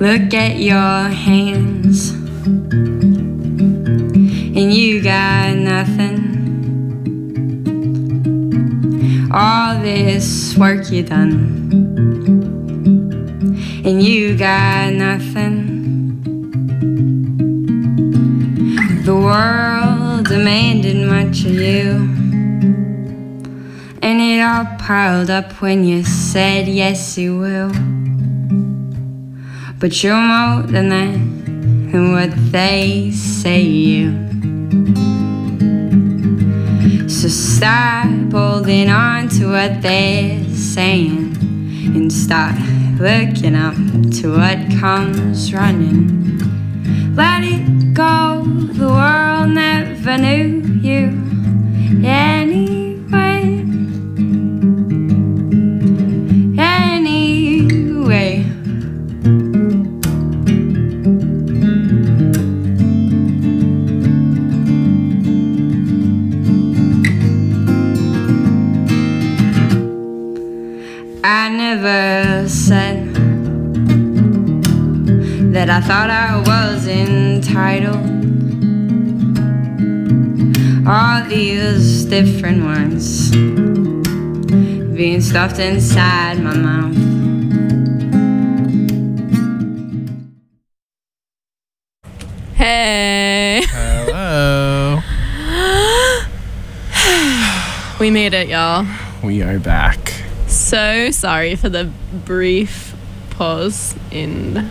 Look at your hands, and you got nothing. All this work you done, and you got nothing. The world demanded much of you, and it all piled up when you said yes you will. But you're more than that, and what they say you. So stop holding on to what they're saying, and start looking up to what comes running. Let it go, the world never knew you anyway. Anyway. I never said that I thought I was entitled. All these different words being stuffed inside my mouth. Hey. Hello. We made it, y'all. We are back. So sorry for the brief pause in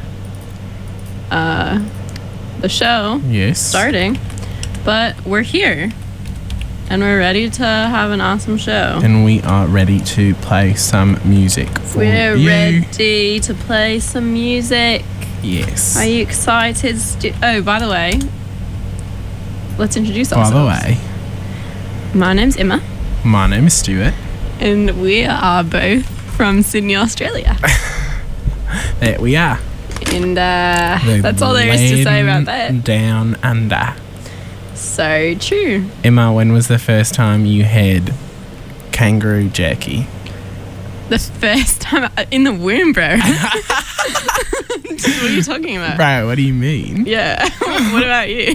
the show Yes. starting, but we're here and we're ready to have an awesome show. And we are ready to play some music for We're you. ready to play some music. Yes. Are you excited? Oh, by the way, let's introduce By ourselves. the way, My name's Emma, my name is Stuart. and we are both from Sydney, Australia. There we are. And that's all there is to say about that. Down under. So true. Emma, when was the first time you had kangaroo jerky? The first time in the womb, bro. What are you talking about? Bro, what do you mean? Yeah. What about you?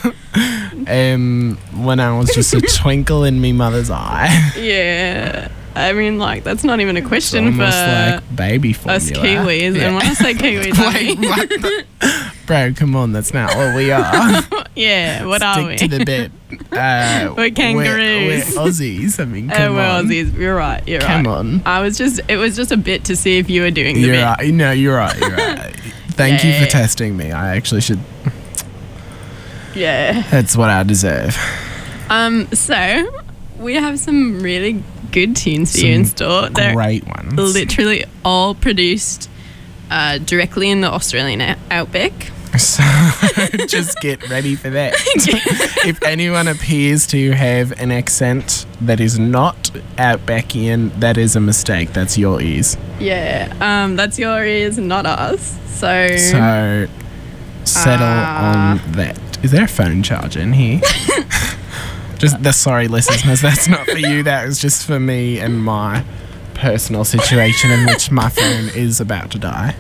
When I was just a twinkle in me mother's eye. Yeah. I mean, like, that's not even a question for Almost like baby formula. us Kiwis. Yeah. And when I say Kiwis, I mean... Bro, come on, that's not what we are. Yeah, what are we? Stick to the bit. We're kangaroos. We're Aussies. I mean, Oh, come we're on. Aussies. You're right. You're Come right. on. It was just a bit to see if you were doing the You're bit. right. No, you're right. You're right. Thank you Yeah. for testing me. I actually should. Yeah. That's what I deserve. So we have some really good tunes for you in store. They're Great ones. literally all produced directly in the Australian outback. So just get ready for that. If anyone appears to have an accent that is not outbackian, that is a mistake. That's your ears. Yeah, that's your ears, not us. So Settle on that. Is there a phone charger in here? Sorry, listeners, that's not for you. That was just for me and my personal situation in which my phone is about to die.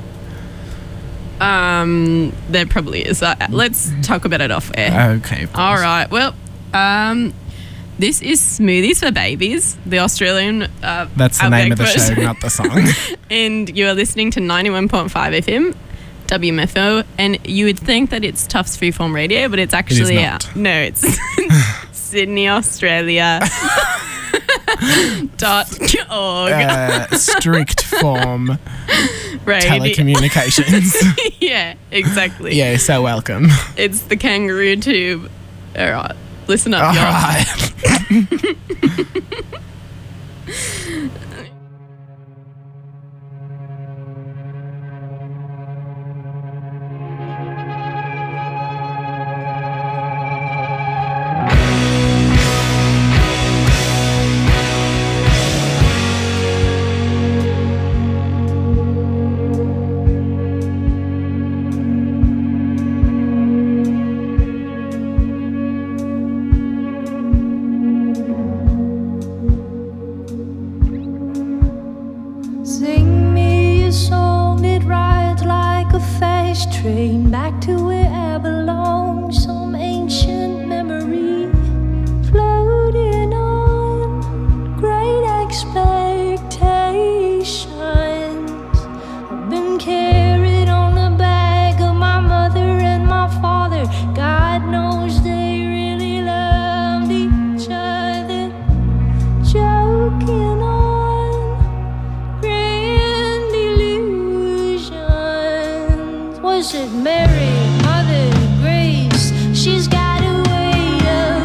there probably is. Let's talk about it off air. Okay. Please. All right. Well, this is Smoothies for Babies, the Australian That's the name of the version. show, not the song. And you are listening to 91.5 FM, WMFO, and you would think that it's Tufts Freeform Radio, but it's actually not. No, it's Sydney, Australia. .org. Strict form Radio. telecommunications. Yeah, exactly. Yeah, so welcome. It's the kangaroo tube. All right, listen up, All y'all. right. Sing me a song, it rides like a fade. nice train back to where I belong. Some ancient memory floating on great expectations. I've been carried on the back of my mother and my father. God knows they really loved each other. Joking on grand illusions. Was it Mary, Mother Grace? She's got a way of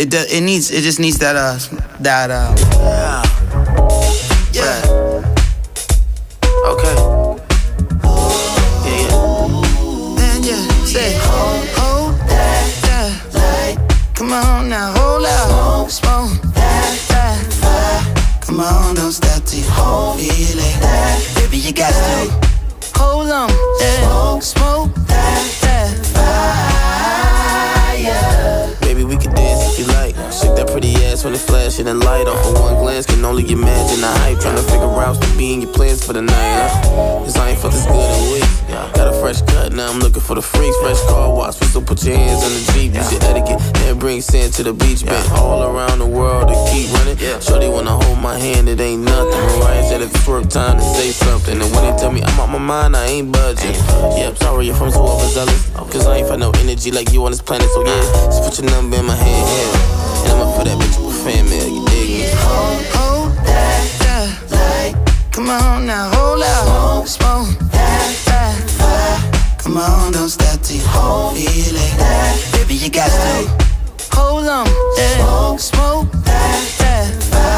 It just needs that yeah. Okay. Yeah. Man, yeah. Say, hold that light. Come on now, hold out. Smoke that. Come on, don't stop till you feel it. Baby, you got to hold on. Yeah. Smoke that fire. Baby, we can dance if you like. Shake that pretty ass when it flash and the light off. For one glance, can only imagine the hype. Tryna figure out to be in your plans for the night. Cause I ain't felt this good in weeks. Got a fresh cut, now I'm looking for the freaks. Fresh car wash, so put your hands on the Jeep. Use your etiquette and bring sand to the beach. Been all around the world to keep running. Shorty wanna hold my hand, it ain't nothing. Mariah said if it's worth time to say something. And when they tell me I'm out my mind, I ain't budging. Yeah, I'm sorry if I'm so overzealous. Cause I ain't find no energy like you on this planet. So yeah, just put your number in my hand, yeah. And I'ma put that bitch with fan mail, you dig me? Hold that light. Come on now, hold out. Smoke that fire. Come on, don't stop till you feel it. Baby, you got to hold on. Yeah. Smoke that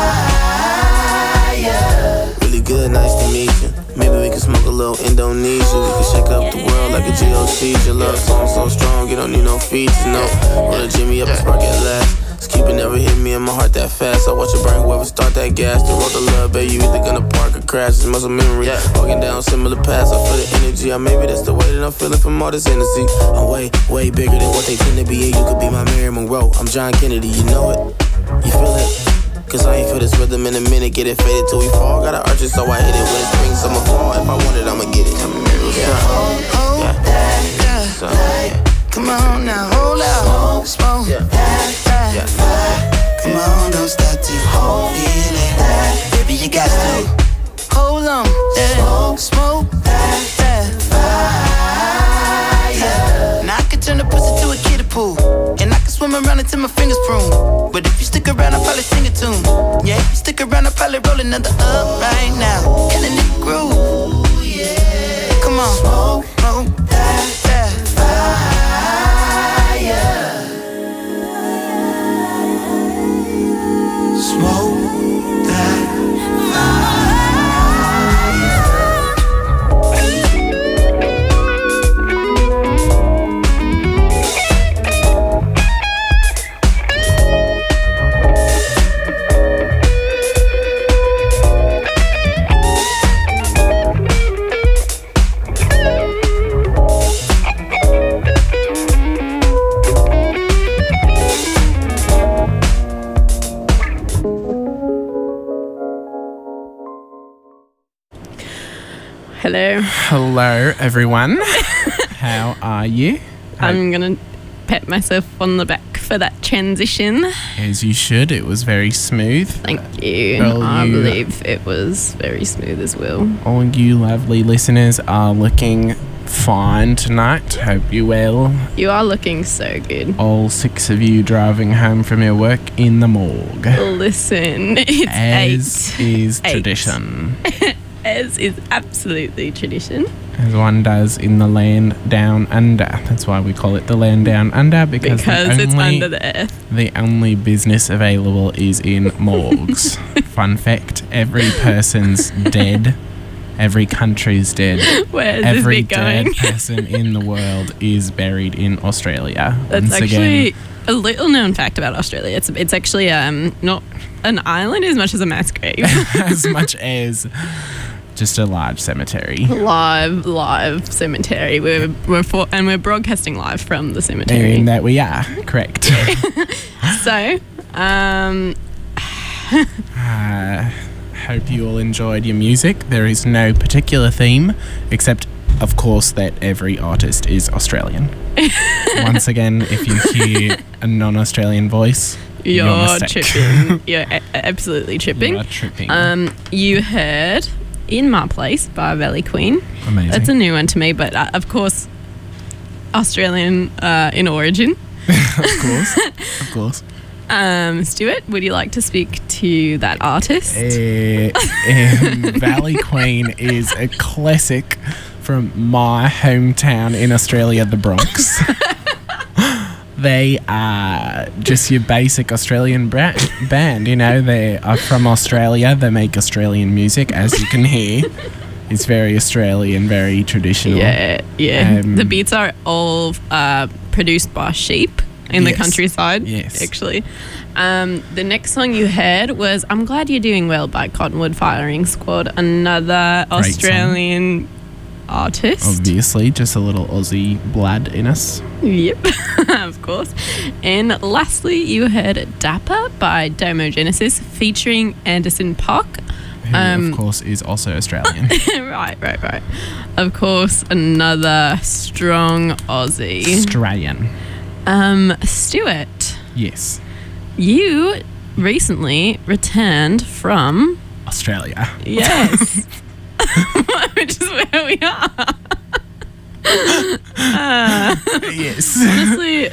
fire. Really good, nice to meet you. Maybe we can smoke a little Indonesia. We can shake up the world like a GOC. Your love song so strong, you don't need no features, no. Roll a Jimmy up and spark at last. Cupid never hit me in my heart that fast. I watch it burn whoever start that gas. The road to love, baby, you either gonna park or crash. It's muscle memory, walking down similar paths. I feel the energy, maybe that's the way that I'm feeling from all this Hennessy. I'm way, way bigger than what they tend to be. And you could be my Mary Monroe, I'm John Kennedy, you know it? You feel it? Cause I ain't feel this rhythm in a minute. Get it faded till we fall. Gotta arch it so I hit it. When it's spring, summer, fall. If I want it, I'ma get it. Hold that. Come on now, hold out. Smoke that fire. Come on, don't stop till you feel it. Baby, you got to hold on. Yeah. Smoke that fire. Now I can turn the pussy to a kiddie pool, and I can swim around until my fingers prune. But if you stick around, I'll probably sing a tune. Yeah, if you stick around, I'll probably roll another up right now. Can a nigga groove? Yeah. Come on, smoke that fire. Smoke that fire. Hello. Hello, everyone. How are you? I'm going to pat myself on the back for that transition. As you should. It was very smooth. Thank you. Well, I believe it was very smooth as well. All you lovely listeners are looking fine tonight. Hope you're well. You are looking so good. All 6 of you driving home from your work in the morgue. Listen, it's As 8. is 8. tradition. As is absolutely tradition. As one does in the land down under. That's why we call it the land down under, because it's under the earth. The only business available is in morgues. Fun fact, every person's dead. Every country's dead. Where is every this bit going? dead person in the world is buried in Australia. That's Once actually again, a little known fact about Australia. It's actually not an island as much as a mass grave. as much as just a large cemetery. Live cemetery. We're broadcasting live from the cemetery. And that we are, correct. So, hope you all enjoyed your music. There is no particular theme, except, of course, that every artist is Australian. Once again, if you hear a non-Australian voice, you're tripping. You're absolutely tripping. You are tripping. You heard In My Place by Valley Queen. Amazing. That's a new one to me, but of course, Australian in origin. Of course. Stuart, would you like to speak to that artist? Valley Queen is a classic from my hometown in Australia, the Bronx. They are just your basic Australian band. You know, they are from Australia. They make Australian music, as you can hear. It's very Australian, very traditional. Yeah. The beats are all produced by sheep in the Yes. countryside. Yes. Actually. The next song you heard was "I'm Glad You're Doing Well" by Cottonwood Firing Squad, another Great Australian artist. Obviously, just a little Aussie blood in us. Yep, of course. And lastly, you heard "Dapper" by Domo Genesis featuring Anderson .Paak. Who, of course, is also Australian. Right. Of course, another strong Aussie. Australian. Stuart, Yes. you recently returned from Australia. yes, which is where we are. Yes. Honestly,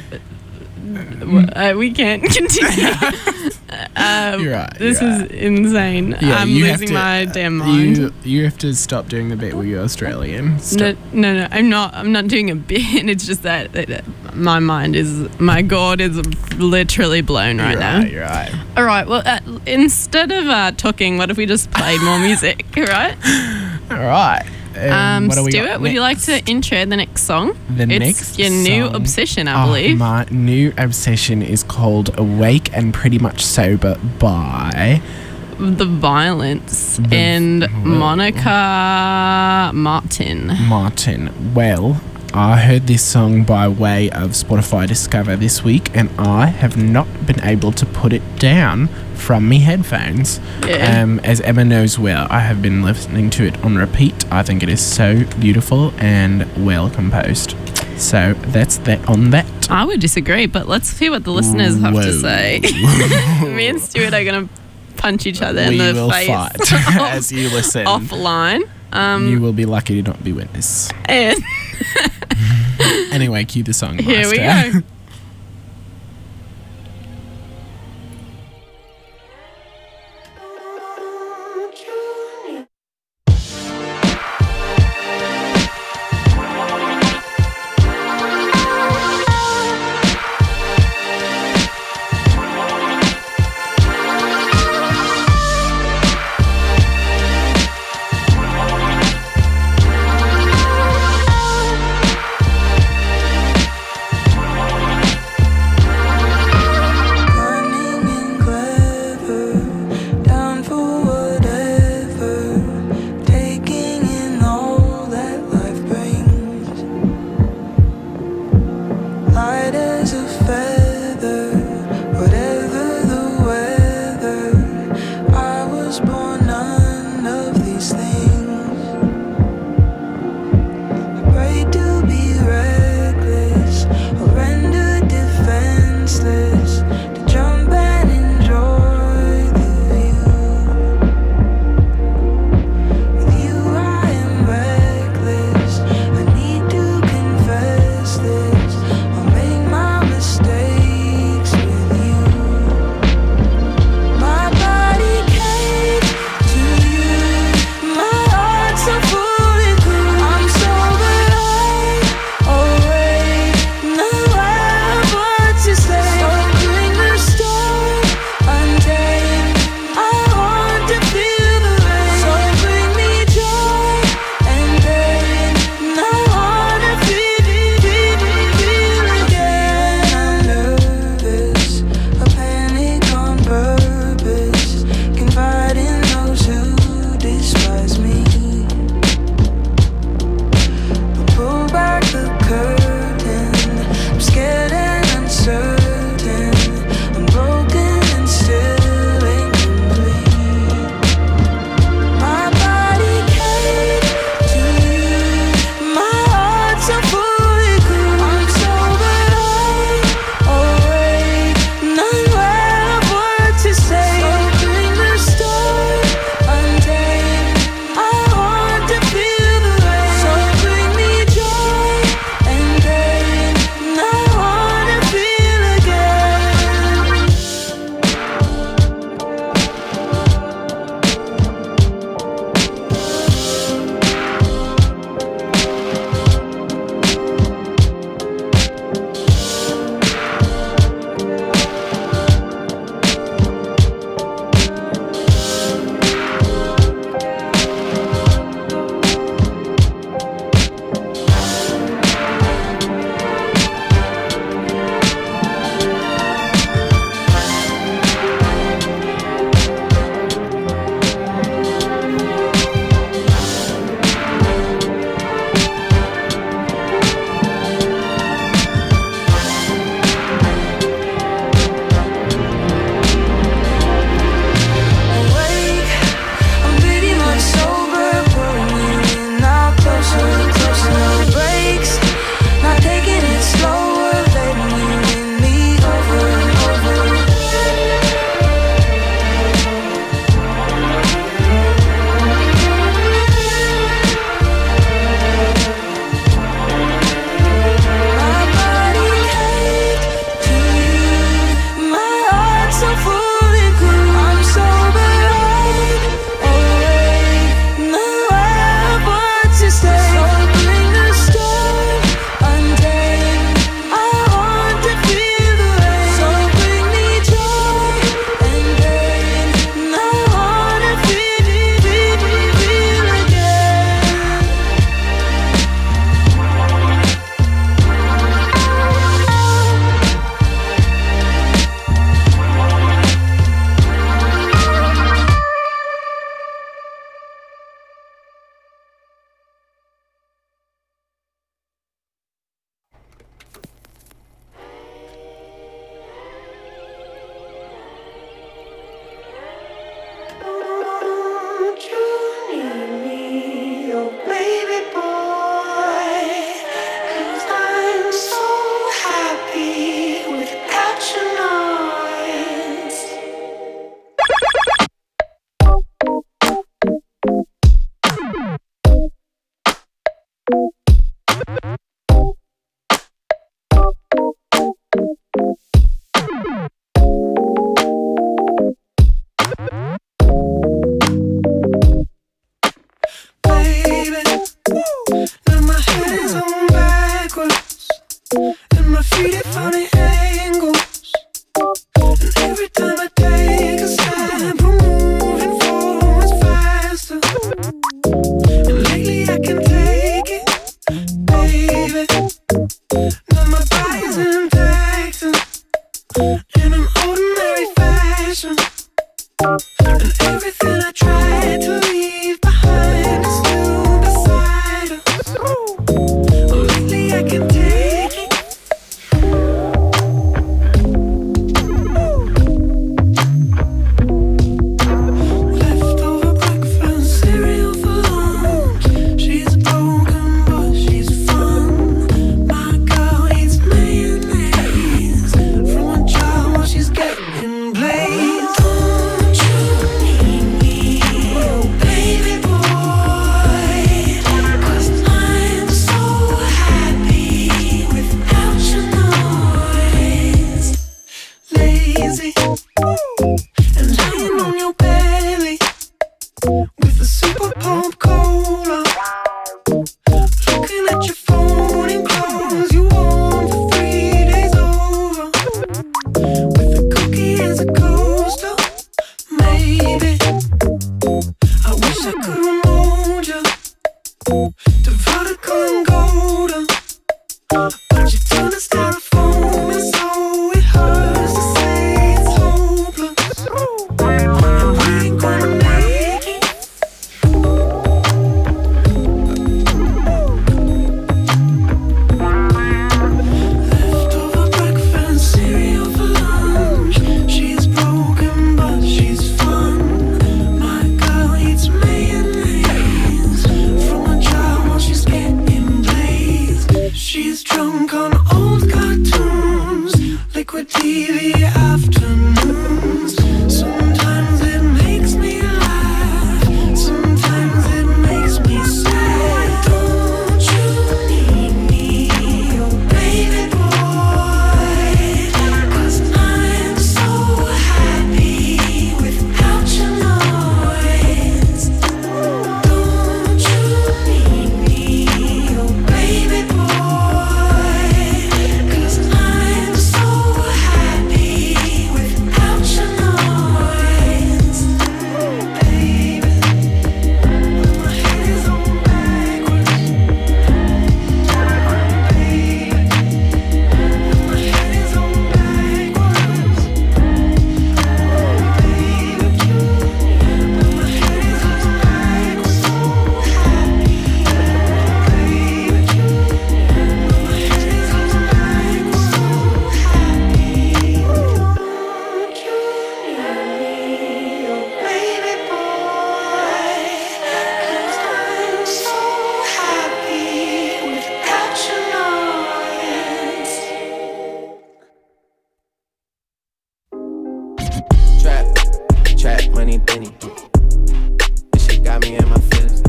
we can't continue. You're right. This you're is right. insane. Yeah, I'm you have losing to- my damn mind. You have to stop doing the bit where you're Australian. Stop. No, I'm not doing a bit. It's just that my mind is, my god is literally blown right now. You're right. All right, well, instead of talking, what if we just played more music, right? All right. What do we got Stuart, would you like to next? intro the next song? The It's next your new song- obsession, I Oh, believe. my new obsession is called Awake and Pretty Much Sober by The Violence The- and well- Monica Martin. Martin. Well, I heard this song by way of Spotify Discover this week, and I have not been able to put it down from me headphones. Yeah. As Emma knows well, I have been listening to it on repeat. I think it is so beautiful and well composed. So that's that on that. I would disagree, but let's hear what the listeners have to Whoa. say. Me and Stuart are going to punch each other We in the will face fight as you listen. offline. You will be lucky to not be witness. And Anyway, cue the song, here we Master. go. Thank passion. And everything I tried to leave behind is still beside us. Well, lately I can take it. Leftover breakfast, cereal for lunch. She's broken, but she's fun. My girl eats mayonnaise from a jar while she's getting blazed. Don't you need me, oh baby boy? 'Cause I'm so happy without your noise. Lazy and lying on your belly with a super pump cola. Looking at your phone and clothes you want for 3 days over. With a cookie as a coaster, maybe. I wish I could remote you to vertical and golden, but you turn to styrofoam and so it hurts to say it's hopeless. And we ain't gonna make it. Leftover breakfast, cereal for lunch. She's broken, but she's fun. My girl eats mayonnaise from a jar while she's getting blazed. She's drunk on old cartoons, liquid TV afternoons. Sometimes it makes me laugh, sometimes it makes me sad. Don't you need me, oh baby boy? 'Cause I'm so happy without your noise. Don't you need me, oh baby boy? 'Cause I'm so happy without your noise. Baby, my head is on backwards. Baby, my head is on backwards. Baby, my head is on backwards. So happy. Baby, my head is on backwards. So happy. Don't you need me, oh baby boy? 'Cause I'm so happy without your noise. Trap, money, Benny. This shit got me in my feelings.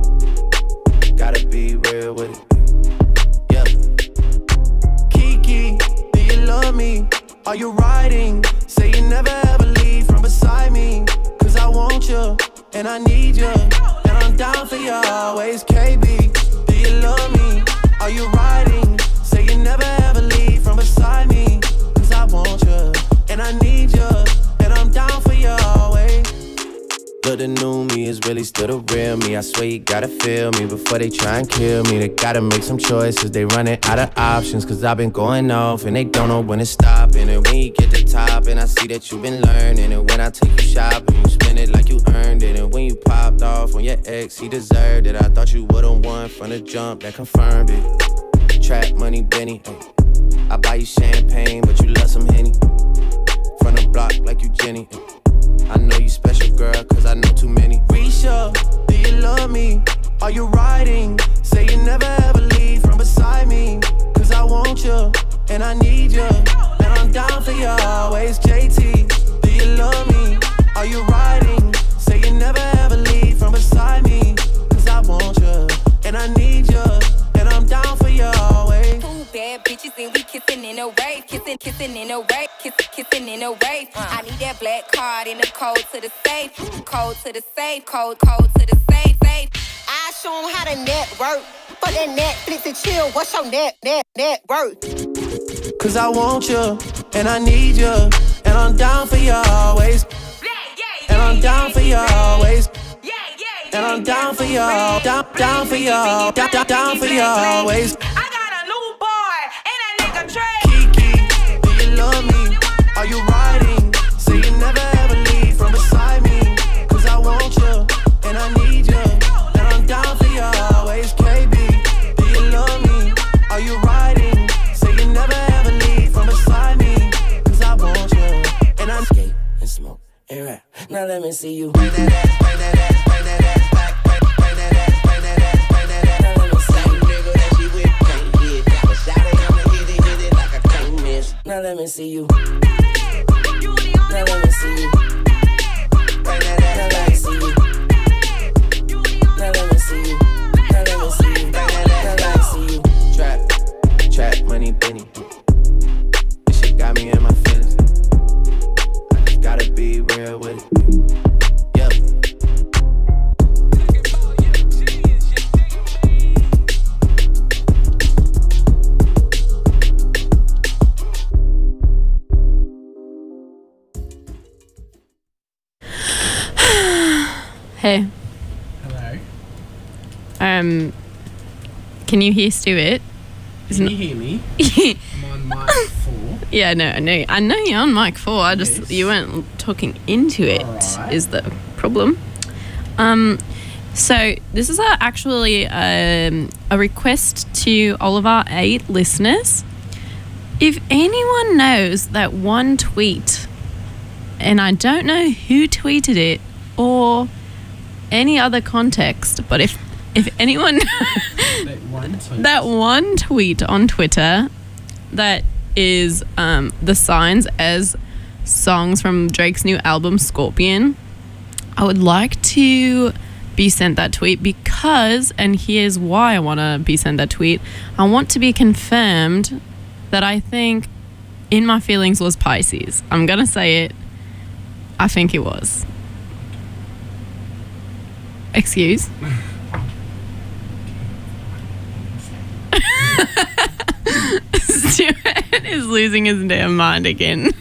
Gotta be real with it. Yeah. Kiki, do you love me? Are you riding? Say you never ever leave from beside me. 'Cause I want you, and I need you, and I'm down for you always. KB, do you love me? Are you riding? Say you never ever leave from beside me. 'Cause I want you, and I need you, and I'm down for you always. Look, the new me is really still the real me. I swear you gotta feel me before they try and kill me. They gotta make some choices, they running out of options. 'Cause I've been going off and they don't know when it's stopping. And when you get to top and I see that you've been learning. And when I take you shopping, you spend it like you earned it. And when you popped off on your ex, he deserved it. I thought you would've won from the jump, that confirmed it. Trap money, Benny, ay. I buy you champagne, but you love some Henny. From the block like you Jenny, ay. I know you special, girl, 'cause I know too many. Risha, do you love me? Are you riding? Say you never ever leave from beside me. 'Cause I want you, and I need you, and I'm down for you always. JT, do you love me? Are you riding? Say you never ever leave from beside me. 'Cause I want you, and I need you, and I'm down for you always. Two bad bitches and we kissing in a wave, kissing in a wave, kissing in a wave. I need that black card and the code to the safe, code to the safe, code to the safe. I show 'em how to network. For that Netflix and chill, what's your net worth? 'Cause I want you, and I need you, and I'm down for you always. And I'm down for you always. And I'm down for y'all, down for y'all, down for y'all always. I got a new boy and that nigga Trey. Kiki, do you love me? Are you riding? Say you never smoke and rap. Now let me see you. Now let me see you. Now let me see you. Now let me see you. Now let me see you. Now let me see you. Now let me see you. Trap, money, Benny. This shit got me in my feelings. I just gotta be real with it. Yep. Hey. Hello. Can you hear Stuart? Can you hear me? I'm on mic 4. Yeah, no, I know you're on mic 4. I just Yes. you weren't talking into it. Alright. Is the problem. So this is actually a request to all of our 8 listeners. If anyone knows that one tweet, and I don't know who tweeted it or any other context, but if anyone that one tweet on Twitter that is the signs as songs from Drake's new album Scorpion, I would like to be sent that tweet because, and here's why I want to be sent that tweet, I want to be confirmed that I think In My Feelings was Pisces. I'm going to say it. I think it was. Excuse? Stuart is losing his damn mind again.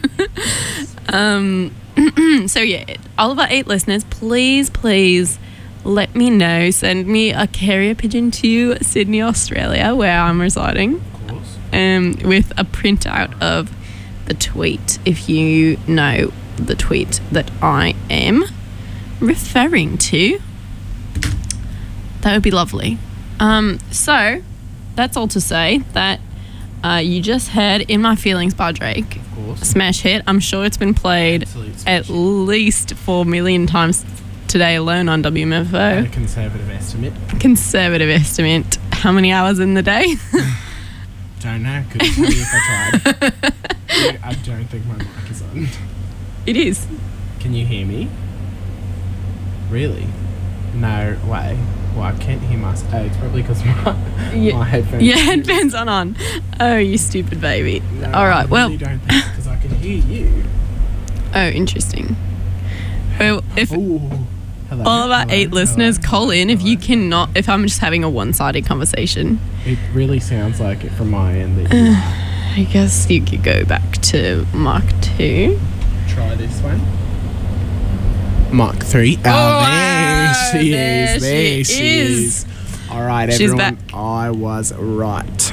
So yeah, all of our 8 listeners, please let me know. Send me a carrier pigeon to Sydney, Australia, where I'm residing. Of course. With a printout of the tweet, if you know the tweet that I am referring to. That would be lovely. So that's all to say that you just heard In My Feelings by Drake. Of course. Smash hit. I'm sure it's been played Absolute smash at hit. least 4 million times today alone on A WMFO. conservative estimate. Conservative estimate. How many hours in the day? Don't know. Couldn't tell you if I tried. I don't think my mic is on. It is. Can you hear me? Really? No way. Well, I can't hear myself. Oh, it's probably because my headphones. Your headphones aren't on. Oh, you stupid baby. No, All right. I Well. really don't think because I can hear you. Oh, interesting. Well, if Ooh. Hello. all of our hello, 8 listeners hello, call in, if hello. you cannot, if I'm just having a one-sided conversation, It really sounds like it from my end that you I guess you could go back to Mark 2. try this one. Mark 3. Oh, wow, there she there is. There she she is. is. All right, She's everyone. back. I was right.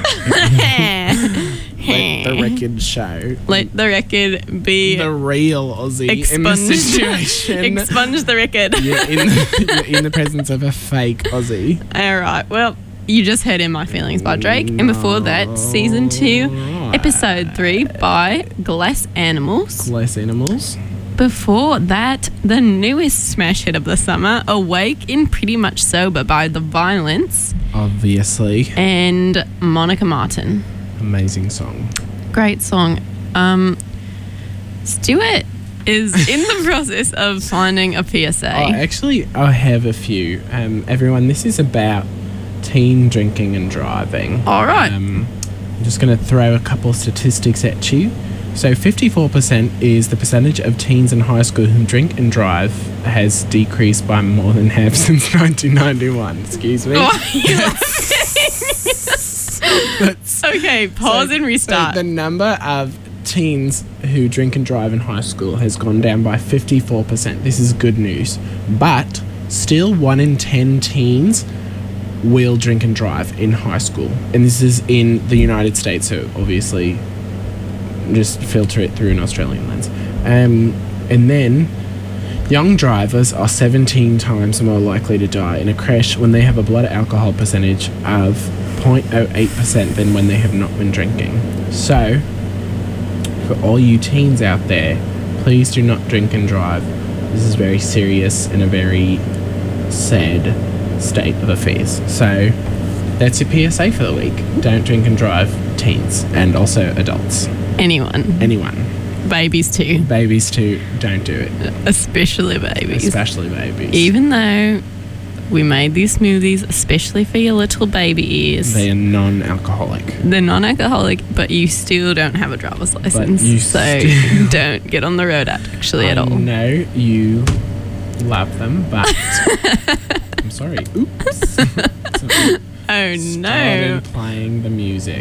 Let the record show. Let the record be The real Aussie in the expunged. situation. Expunge the record. You're in the presence of a fake Aussie. All right. Well, you just heard In My Feelings by Drake. And before that, Season 2, Episode 3 by Glass Animals. Less animals. Before that, the newest smash hit of the summer, Awake in Pretty Much Sober by The Violence Obviously. and Monica Martin. Amazing song. Great song. Stuart is in the process of finding a PSA. I have a few. Everyone, this is about teen drinking and driving. All right. I'm just going to throw a couple statistics at you. So 54% is the percentage of teens in high school who drink and drive has decreased by more than half since 1991. Excuse me. Why are you laughing? Okay, pause and restart. So the number of teens who drink and drive in high school has gone down by 54%. This is good news. But still 1 in 10 teens will drink and drive in high school. And this is in the United States, so obviously just filter it through an Australian lens. And then young drivers are 17 times more likely to die in a crash when they have a blood alcohol percentage of 0.08% than when they have not been drinking. So, for all you teens out there, please do not drink and drive. This is very serious and a very sad state of affairs. So that's your PSA for the week. Don't drink and drive, teens, and also adults. Anyone. Babies too. Babies too, don't do it. Especially babies. Especially babies. Even though we made these smoothies especially for your little baby ears. They are non-alcoholic. They're non-alcoholic, but you still don't have a driver's license. So don't get on the road actually at all. I know you love them, but I'm sorry. Oops. Oh no. Started playing the music.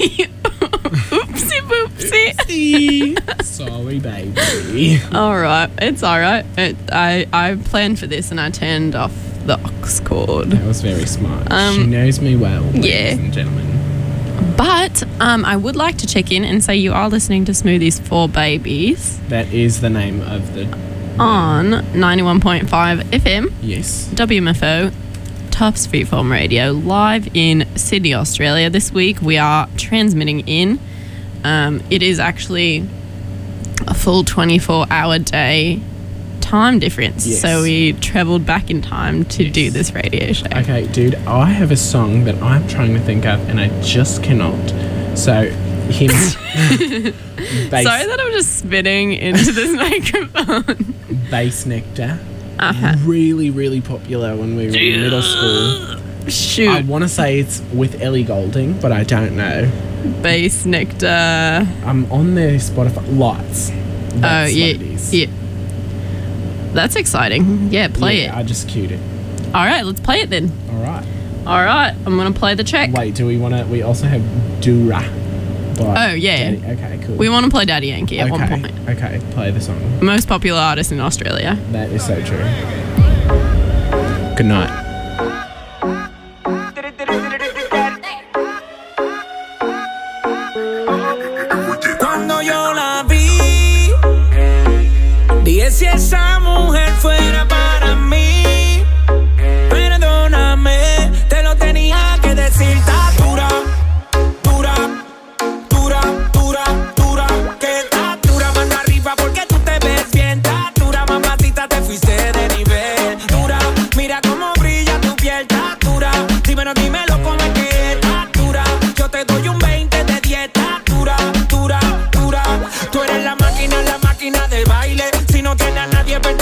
Oopsie boopsie. Sorry, baby. Alright, it's alright. I planned for this and I turned off the aux cord. That was very smart. She knows me well, ladies and gentlemen. But I would like to check in and say you are listening to Smoothies for Babies. That is the name of the... On 91.5 FM. Yes. WMFO. Tufts Freeform Radio, live in Sydney, Australia. This week we are transmitting in. It is actually a full 24-hour day time difference. Yes. So we travelled back in time to do this radio show. Okay, dude, I have a song that I'm trying to think of and I just cannot. So, him... Sorry that I'm just spitting into this microphone. Bass Nectar. Uh-huh. Really, really popular when we were in middle school. Shoot. I want to say it's with Ellie Goulding, but I don't know. Bass Nectar. I'm on their Spotify. Lights. That's what it is. Yeah. That's exciting. Yeah, play it. I just cued it. All right, let's play it then. All right. All right, I'm going to play the track. Wait, do we want to... We also have Dura. Oh, yeah. Daddy. Okay, cool. We want to play Daddy Yankee at one point. Okay, play the song. Most popular artist in Australia. That is so true. Good night. Cuando yo la vi, dije si esa mujer fuera para mí. Perdóname, te lo tenía que decir. Está dura, dura, dura, dura, dura. Que está dura, mano arriba porque tú te ves bien. Está dura, mamacita, te fuiste de nivel. Dura, mira cómo brilla tu piel. Está dura, dímelo cómo es que está dura. Yo te doy un 20 de dieta. Dura, dura, dura. Tú eres la máquina del baile. Si no tienes a nadie,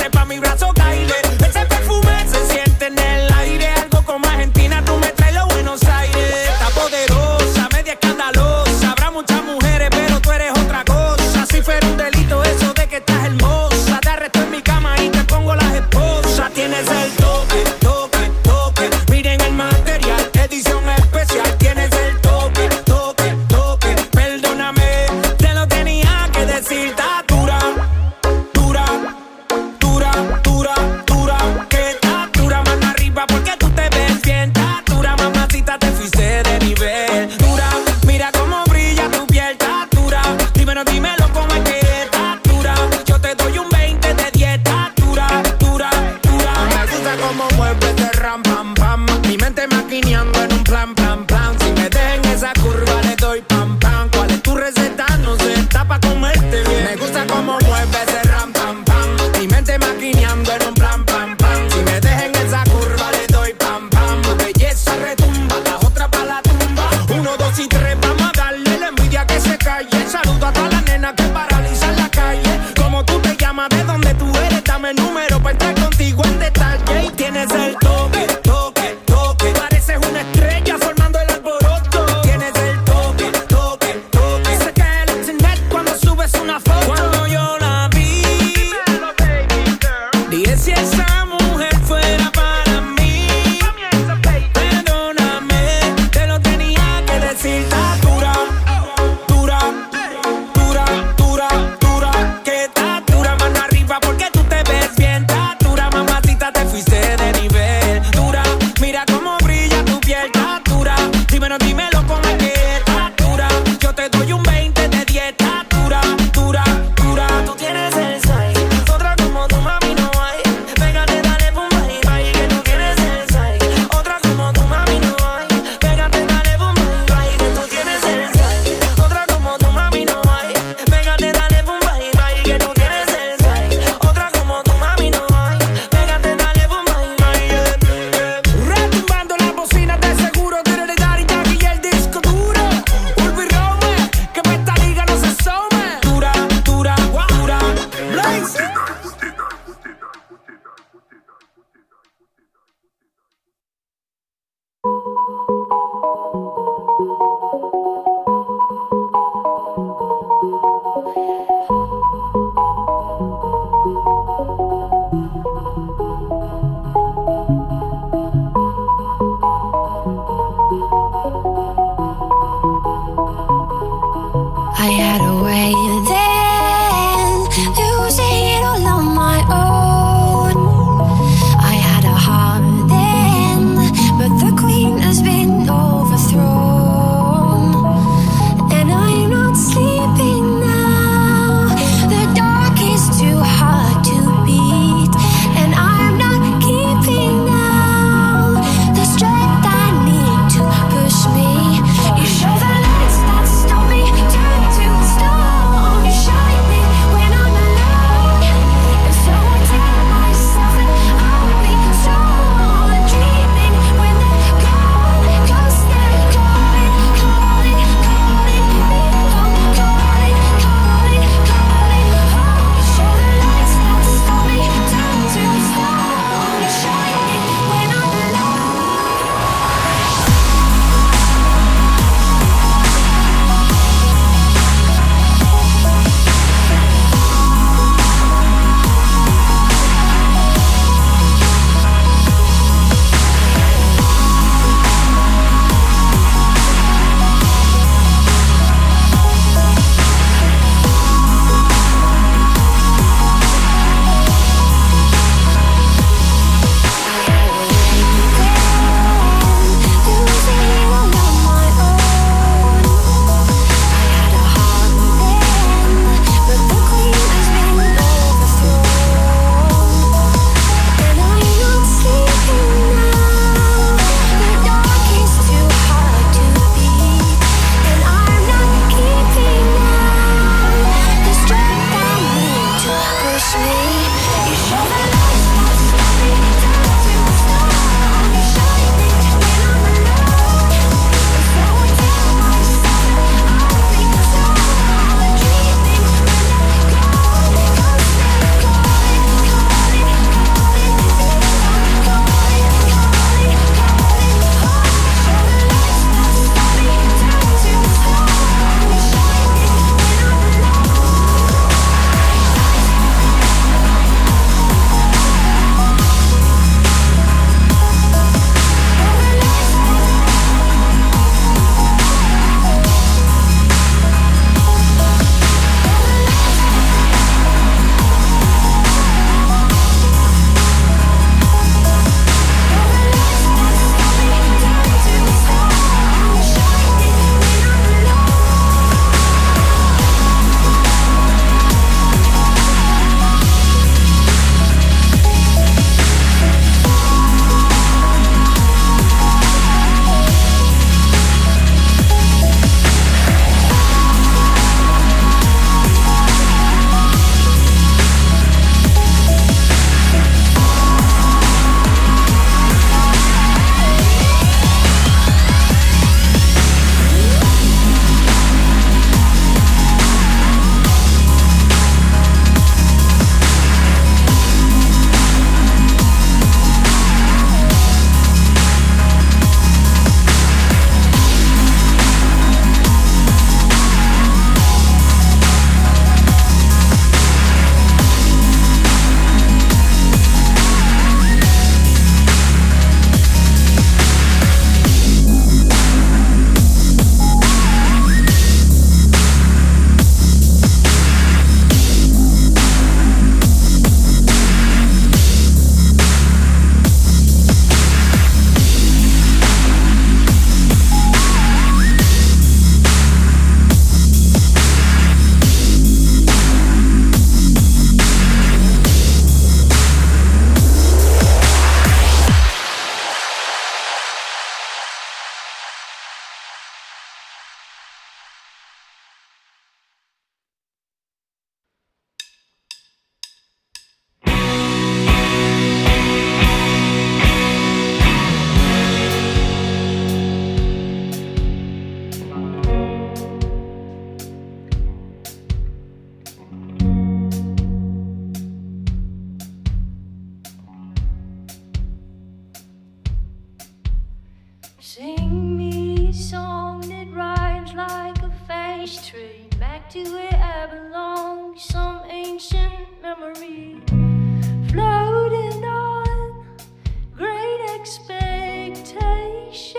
memory, floating on great expectations.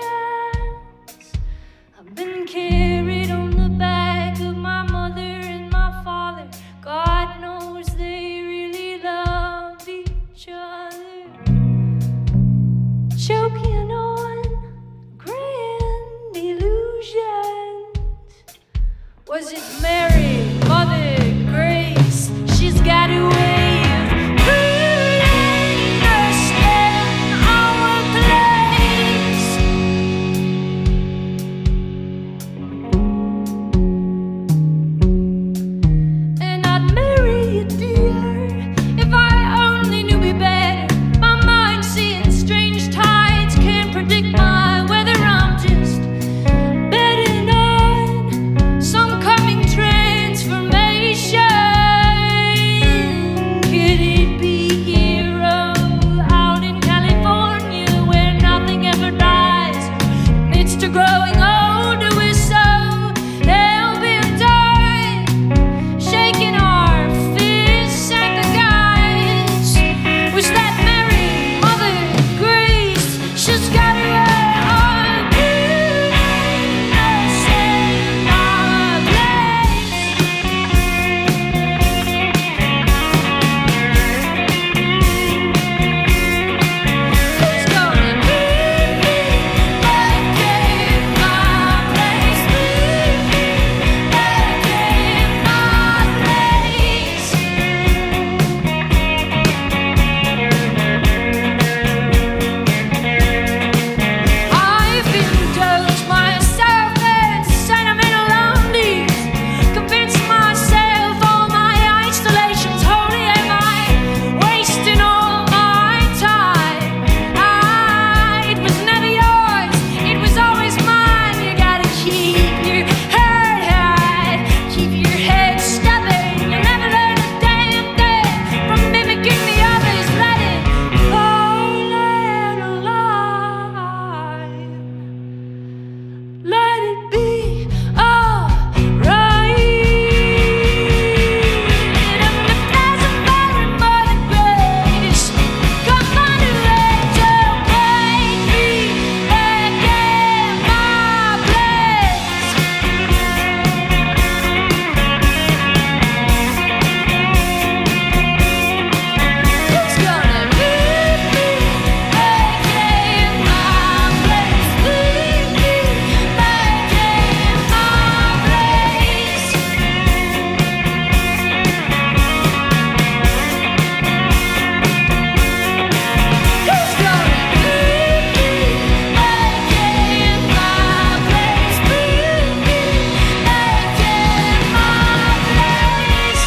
I've been carried on the back of my mother and my father. God knows they really loved each other. Choking on grand illusions. Was it Mary, Mother, Grace? She's got a way of putting us in our place. And I'd marry you, dear, if I only knew me better. My mind seeing strange tides, can't predict my weather. I'm just betting on some coming transformation. Could it be hero out in California where nothing ever dies? Amidst a growing older, we're so hell-bent on shaking our fists at the guys. Was that Mary, Mother, Grace? She's got a way of putting us in our place. Who's gonna put me back in my place? Put me back in my place. I've indulged myself in sentimental undies, convinced myself all my installation's holy. Am I wasting all my time? It was never yours, it was always mine. You gotta keep your head high, keep your head stubborn. You'll never learn a damn thing from mimicking the others. Let it fall and alive. Let it be alright. And if there's a Mary, Mother, Grace, come on to angel, bring me back in my place. Who's gonna put me back in my place? Put me back in my place. Who's gonna put me back in my place? Put me back in my place.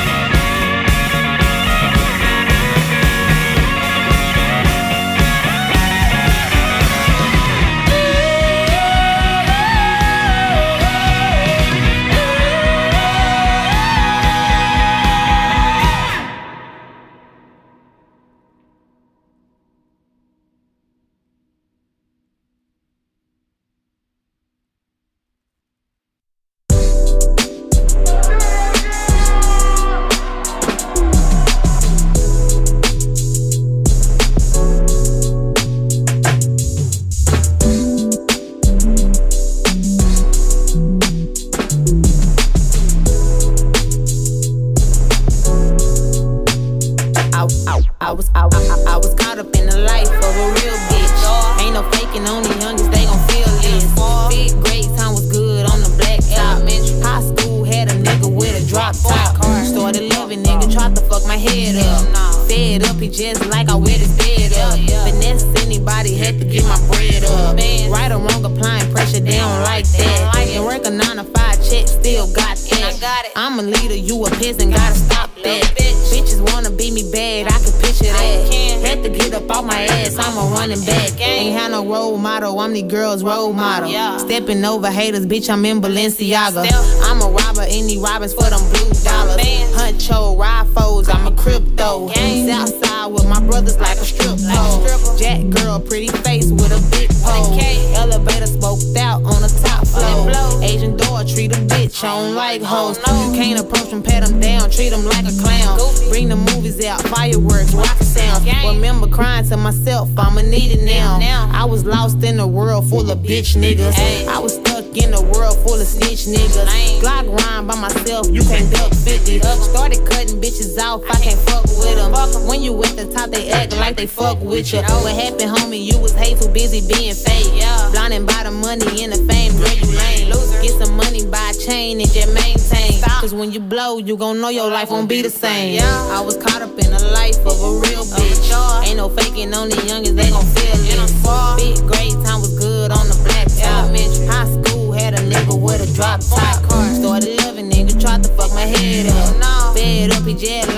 I was caught up in the life of a real bitch. Ain't no faking on the youngest, they gon' feel this. Big grades, time was good on the black top. High school had a nigga with a drop top. Started loving nigga, tried to fuck my head up. Fed up, he just like I wet his bed up. Finesse anybody, had to get my bread up. Right or wrong, applying pressure, they don't like that. And work a 9 to 5 check, still got that. I'm a leader, you a peasant, gotta stop that. Bitches wanna be me bad, I can picture that. Had to get up off my ass, I'm a running back. Ain't had no role model, I'm the girl's role model. Stepping over haters, bitch, I'm in Balenciaga. I'm a robber, any robbers for them blue dollars. Huncho, ride foes, I'm a crypto. Southside with my brothers like a strip pole. Jack girl, pretty face with a big pole. Elevator smoked out on the top floor. Asian door, treat a bitch bitch, I don't like hoes. You can't approach them, pat them down, treat them like a clown. Bring the movies out, fireworks, rocket sounds. Remember crying to myself, I'ma need it now. I was lost in a world full of bitch niggas. I was stuck in a world full of snitch niggas. Glock rhyme by myself, you can't duck 50. Started cutting bitches off, I can't fuck with them. When you at the top, they act like they fuck with you. What happened, homie? You was hate, too busy being fake. Blinded by the money and the fame, girl, you lame. Get some money, buy a chain and just maintain. Cause when you blow, you gon' know your life won't be the same. I was caught up in the life of a real bitch. Ain't no faking on the youngest, they gon' feel it. Big grade time was good on the black top. High school had a nigga with a drop top. Started loving nigga, tried to fuck my head up. Fed up, he jet